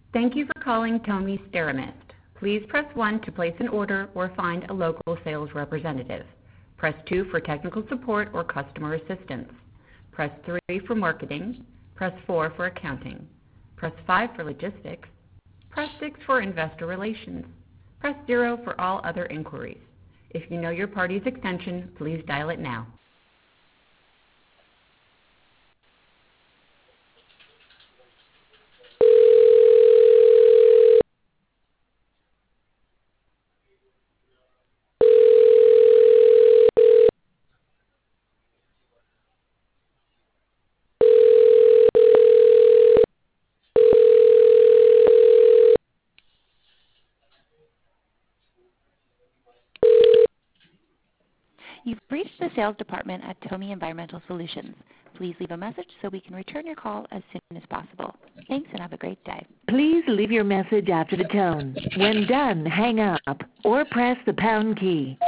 Thank you for calling Tony Steramist. Please press 1 to place an order or find a local sales representative. Press 2 for technical support or customer assistance. Press 3 for marketing. Press 4 for accounting. Press 5 for logistics. Press 6 for investor relations. Press 0 for all other inquiries. If you know your party's extension, please dial it now. You've reached the sales department at Tony Environmental Solutions. Please leave a message so we can return your call as soon as possible. Thanks and have a great day. Please leave your message after the tone. When done, hang up or press the pound key.